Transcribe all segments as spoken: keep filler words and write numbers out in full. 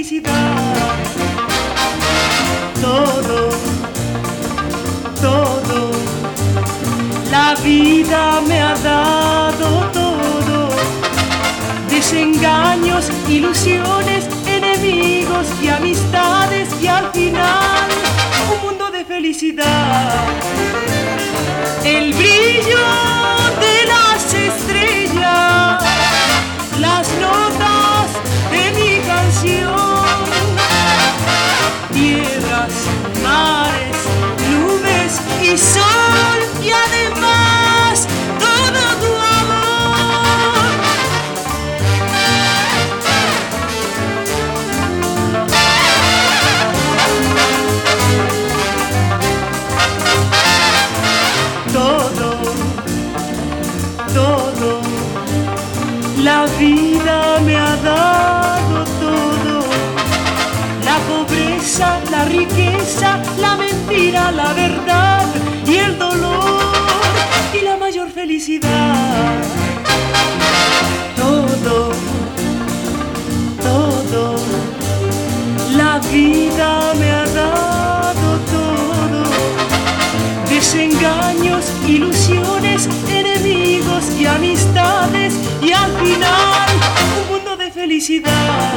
felicidad. Todo, todo, la vida me ha dado todo. Desengaños, ilusiones, enemigos y amistades, y al final un mundo de felicidad. El brillo de las estrellas, las notas de mi canción, tierras, mares, nubes y sol, y además todo tu amor. Todo, todo, la vida me ha dado todo. La pobreza, la riqueza, la mentira, la verdad y el dolor y la mayor felicidad. Todo, todo, la vida me ha dado todo. Desengaños, ilusiones, enemigos y amistades, y al final un mundo de felicidad.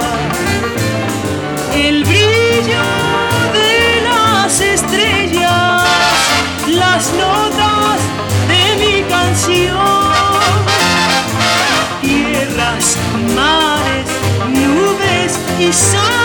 El brillo de las estrellas, las notas de mi canción, tierras, mares, nubes y sol.